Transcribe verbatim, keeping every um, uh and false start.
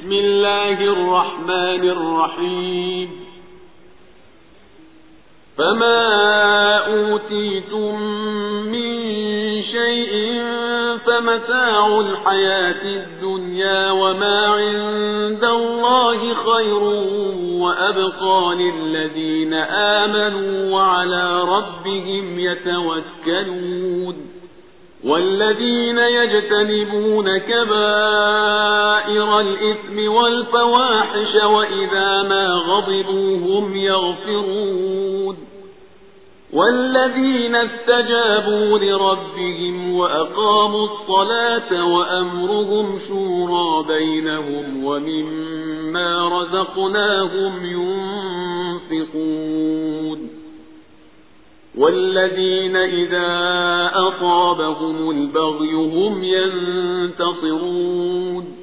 بسم الله الرحمن الرحيم فما أوتيتم من شيء فمتاع الحياة الدنيا وما عند الله خير وأبقى للذين آمنوا وعلى ربهم يتوكلون والذين يجتنبون كبائر الإثم والفواحش وإذا ما غضبوا هم يغفرون والذين استجابوا لربهم وأقاموا الصلاة وأمرهم شورى بينهم ومما رزقناهم ينفقون والذين إذا أصابهم البغي هم ينتصرون